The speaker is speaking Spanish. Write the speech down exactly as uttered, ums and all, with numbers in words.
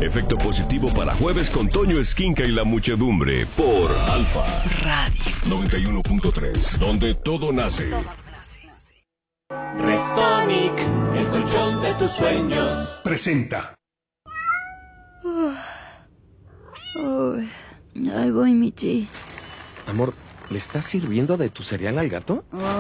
Efecto positivo para jueves con Toño Esquinca y la muchedumbre por Alfa Radio noventa y uno punto tres, donde todo nace. Restonic, el colchón de tus sueños. Presenta. Uy, ahí voy, Michi. Amor, ¿le estás sirviendo de tu cereal al gato?